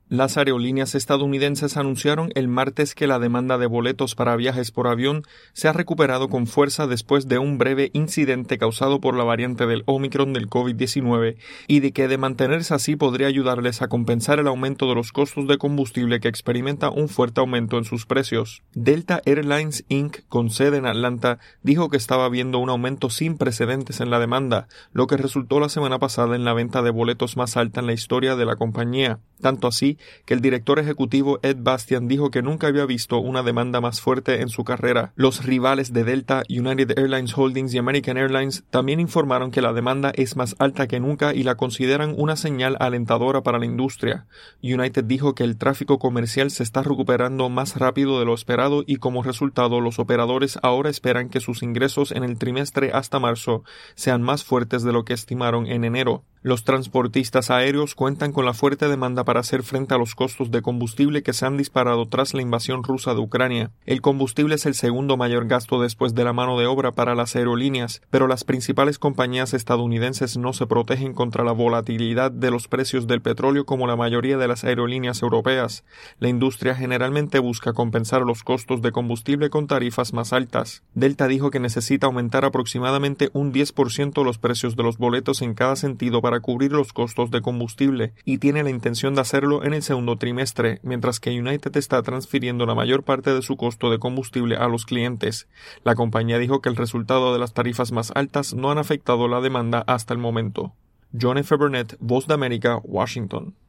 Las aerolíneas estadounidenses anunciaron el martes que la demanda de boletos para viajes por avión se ha recuperado con fuerza después de un breve incidente causado por la variante del Omicron del COVID-19 y de que de mantenerse así podría ayudarles a compensar el aumento de los costos de combustible que experimenta un fuerte aumento en sus precios. Delta Airlines Inc., con sede en Atlanta, dijo que estaba viendo un aumento sin precedentes en la demanda, lo que resultó la semana pasada en la venta de boletos más alta en la historia de la compañía. Tanto así que el director ejecutivo Ed Bastian dijo que nunca había visto una demanda más fuerte en su carrera. Los rivales de Delta, United Airlines Holdings y American Airlines también informaron que la demanda es más alta que nunca y la consideran una señal alentadora para la industria. United dijo que el tráfico comercial se está recuperando más rápido de lo esperado y como resultado los operadores ahora esperan que sus ingresos en el trimestre hasta marzo sean más fuertes de lo que estimaron en enero. Los transportistas aéreos cuentan con la fuerte demanda para hacer frente a los costos de combustible que se han disparado tras la invasión rusa de Ucrania. El combustible es el segundo mayor gasto después de la mano de obra para las aerolíneas, pero las principales compañías estadounidenses no se protegen contra la volatilidad de los precios del petróleo como la mayoría de las aerolíneas europeas. La industria generalmente busca compensar los costos de combustible con tarifas más altas. Delta dijo que necesita aumentar aproximadamente un 10% los precios de los boletos en cada sentido para cubrir los costos de combustible y tiene la intención de hacerlo en el segundo trimestre, mientras que United está transfiriendo la mayor parte de su costo de combustible a los clientes. La compañía dijo que el resultado de las tarifas más altas no han afectado la demanda hasta el momento. John F. Burnett, Voz de América, Washington.